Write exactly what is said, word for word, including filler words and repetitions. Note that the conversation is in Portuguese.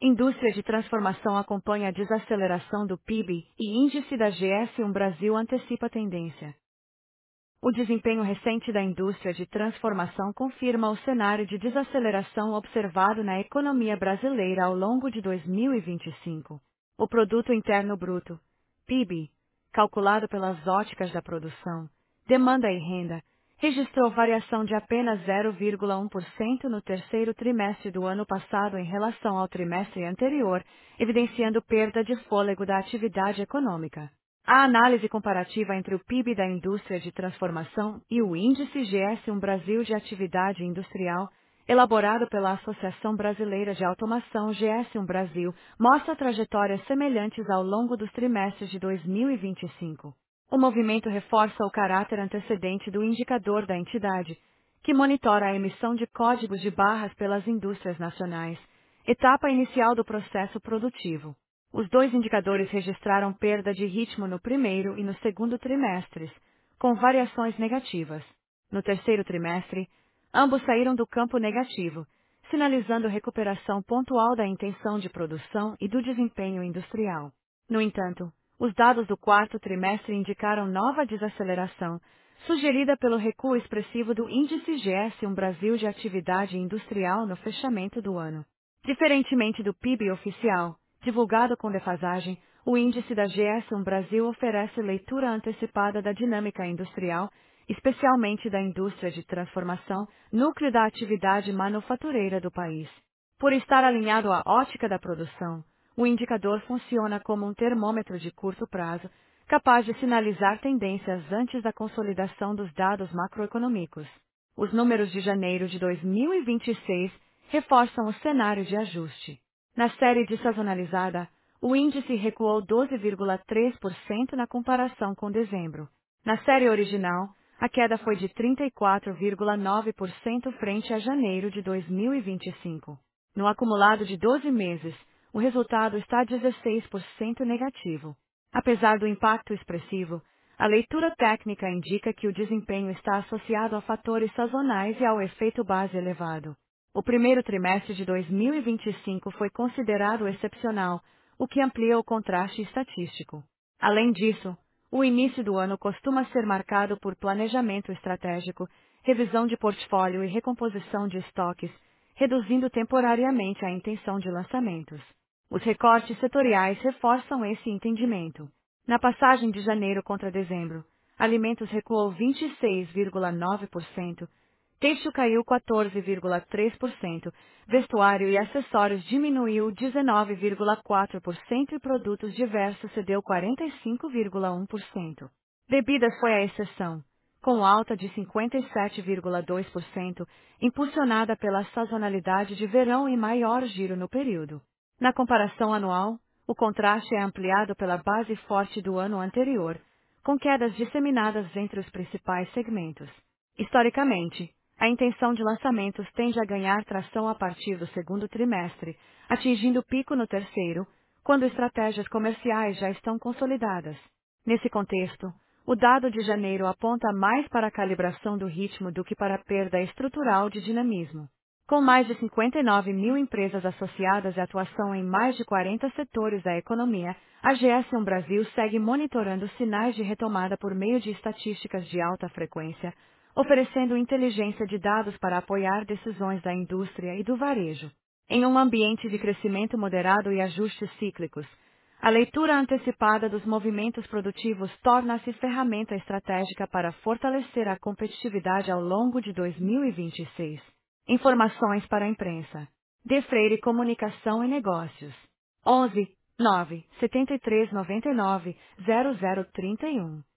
Indústria de transformação acompanha a desaceleração do P I B e índice da G S um Brasil antecipa a tendência. O desempenho recente da indústria de transformação confirma o cenário de desaceleração observado na economia brasileira ao longo de dois mil e vinte e cinco. O Produto Interno Bruto, P I B, calculado pelas óticas da produção, demanda e renda, registrou variação de apenas zero vírgula um por cento no terceiro trimestre do ano passado em relação ao trimestre anterior, evidenciando perda de fôlego da atividade econômica. A análise comparativa entre o P I B da indústria de transformação e o índice G S um Brasil de atividade industrial, elaborado pela Associação Brasileira de Automação G S um Brasil, mostra trajetórias semelhantes ao longo dos trimestres de dois mil e vinte e cinco. O movimento reforça o caráter antecedente do indicador da entidade, que monitora a emissão de códigos de barras pelas indústrias nacionais, etapa inicial do processo produtivo. Os dois indicadores registraram perda de ritmo no primeiro e no segundo trimestres, com variações negativas. No terceiro trimestre, ambos saíram do campo negativo, sinalizando recuperação pontual da intenção de produção e do desempenho industrial. No entanto, os dados do quarto trimestre indicaram nova desaceleração, sugerida pelo recuo expressivo do índice G S um Brasil de atividade industrial no fechamento do ano. Diferentemente do P I B oficial, divulgado com defasagem, o índice da G S um Brasil oferece leitura antecipada da dinâmica industrial, especialmente da indústria de transformação, núcleo da atividade manufatureira do país. Por estar alinhado à ótica da produção, o indicador funciona como um termômetro de curto prazo, capaz de sinalizar tendências antes da consolidação dos dados macroeconômicos. Os números de janeiro de dois mil e vinte e seis reforçam o cenário de ajuste. Na série dessazonalizada, o índice recuou doze vírgula três por cento na comparação com dezembro. Na série original, a queda foi de trinta e quatro vírgula nove por cento frente a janeiro de dois mil e vinte e cinco. No acumulado de doze meses, o resultado está dezesseis por cento negativo. Apesar do impacto expressivo, a leitura técnica indica que o desempenho está associado a fatores sazonais e ao efeito base elevado. O primeiro trimestre de dois mil e vinte e cinco foi considerado excepcional, o que amplia o contraste estatístico. Além disso, o início do ano costuma ser marcado por planejamento estratégico, revisão de portfólio e recomposição de estoques, reduzindo temporariamente a intenção de lançamentos. Os recortes setoriais reforçam esse entendimento. Na passagem de janeiro contra dezembro, alimentos recuou vinte e seis vírgula nove por cento, têxtil caiu quatorze vírgula três por cento, vestuário e acessórios diminuiu dezenove vírgula quatro por cento e produtos diversos cedeu quarenta e cinco vírgula um por cento. Bebidas foi a exceção, com alta de cinquenta e sete vírgula dois por cento, impulsionada pela sazonalidade de verão e maior giro no período. Na comparação anual, o contraste é ampliado pela base forte do ano anterior, com quedas disseminadas entre os principais segmentos. Historicamente, a intenção de lançamentos tende a ganhar tração a partir do segundo trimestre, atingindo pico no terceiro, quando estratégias comerciais já estão consolidadas. Nesse contexto, o dado de janeiro aponta mais para a calibração do ritmo do que para a perda estrutural de dinamismo. Com mais de cinquenta e nove mil empresas associadas e atuação em mais de quarenta setores da economia, a G S um Brasil segue monitorando sinais de retomada por meio de estatísticas de alta frequência, oferecendo inteligência de dados para apoiar decisões da indústria e do varejo. Em um ambiente de crescimento moderado e ajustes cíclicos, a leitura antecipada dos movimentos produtivos torna-se ferramenta estratégica para fortalecer a competitividade ao longo de dois mil e vinte e seis. Informações para a imprensa. De Freire Comunicação e Negócios. onze, nove, setenta e três, noventa e nove, zero zero trinta e um.